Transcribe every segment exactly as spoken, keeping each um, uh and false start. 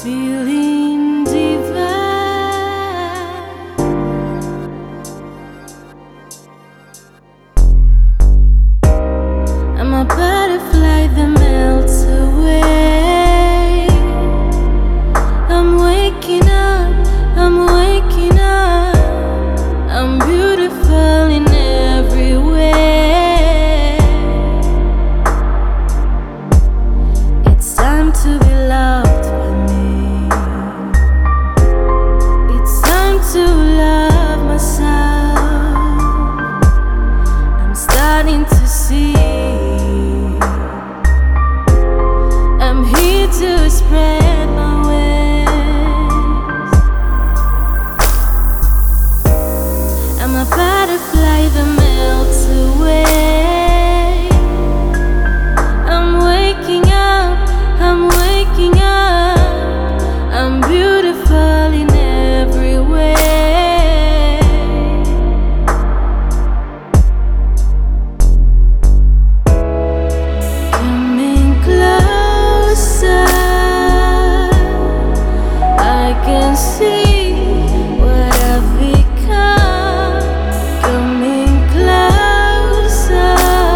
feeling divine. I'm a butterfly that melts away. I'm waking up, I'm waking up. I'm beautiful in every way. It's time to be loved by me. It's time to love myself. I'm starting to see. I'm here to spread my wings. I'm a butterfly that melts away. I'm waking up, I'm waking up. I'm beautiful in every way. Coming closer, I can see what I've become. Coming closer,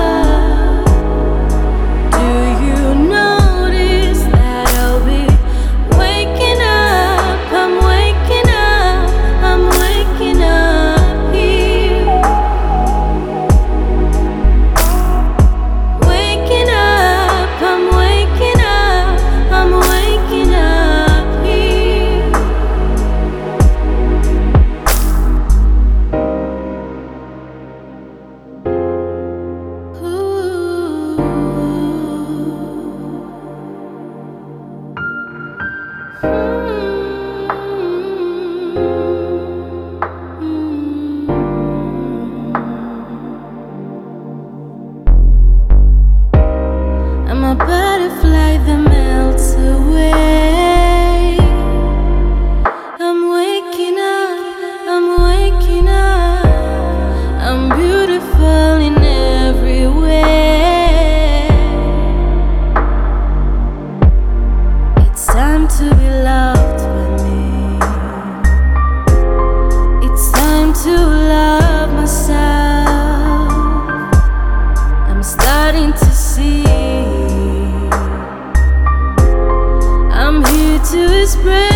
do you notice that I'll be waking up? I'm waking up, I'm waking up here. Waking up, I'm waking up, I'm waking up here. I'm a butterfly that melts away. I'm waking up, I'm waking up. I'm beautiful in every way. It's time to be loved by me. It's time to love myself. I'm starting to see. I'm here to spread